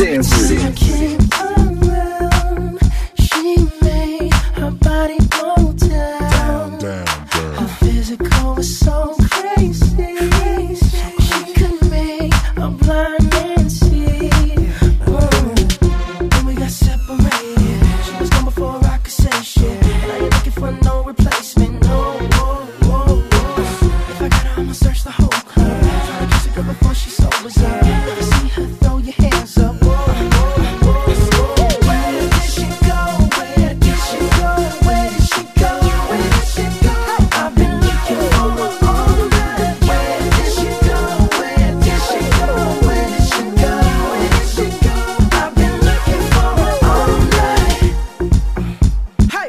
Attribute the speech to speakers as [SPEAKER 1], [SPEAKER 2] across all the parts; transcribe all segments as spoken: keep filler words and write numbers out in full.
[SPEAKER 1] Sanford.
[SPEAKER 2] I came around, she made her body go down.
[SPEAKER 3] Down, down, down.
[SPEAKER 2] Her physical was so crazy. She could make a blind man see. Mm. Then we got separated. She was gone before I could say shit. Now you're looking for no replacement. No, whoa, whoa, whoa. If I got her, I'ma search the whole club. Try to kiss a girl before she sobers up. Never see her, throw your hands up. Whoa, whoa, whoa, whoa. Where did she go? Where did she go? Where did she go? Where did she go? I've been looking for her all night. Where did she go? Where did she go? Where did she go? Where did she go? I've been looking for her all night. Hey!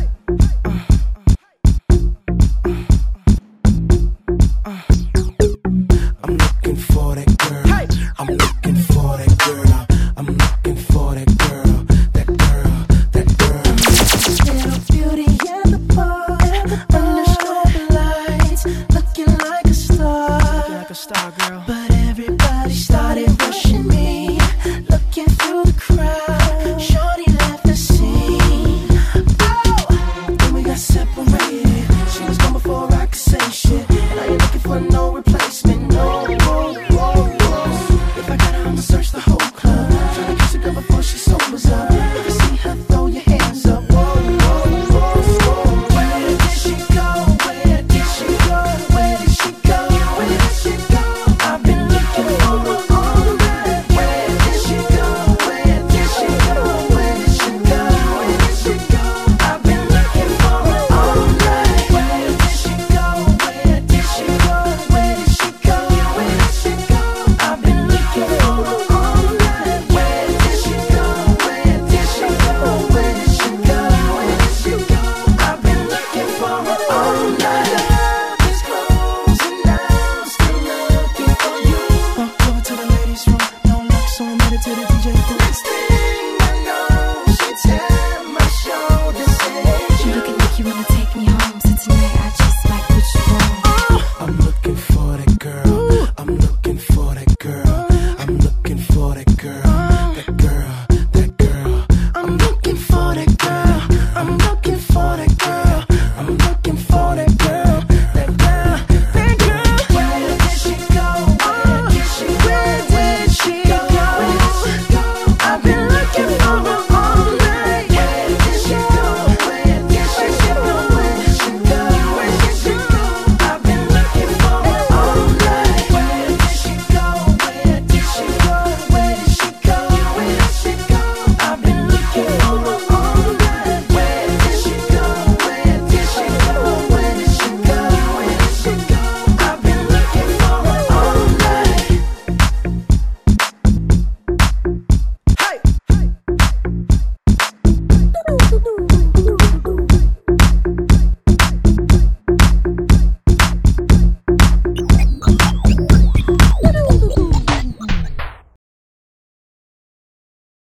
[SPEAKER 4] I'm looking for that girl.
[SPEAKER 2] Hey!
[SPEAKER 4] I'm looking for that girl. I'm looking for that girl. That girl. That girl.
[SPEAKER 2] Little beauty in the park, under strobe lights, looking like a star. Looking like a star, girl. But everybody started rushing me, looking through the crowd. Shorty left the scene. Oh, then we got separated. She was gone before I could say shit. Now you're looking for no replacement. No, whoa, whoa, whoa. If I got her, I'ma search the whole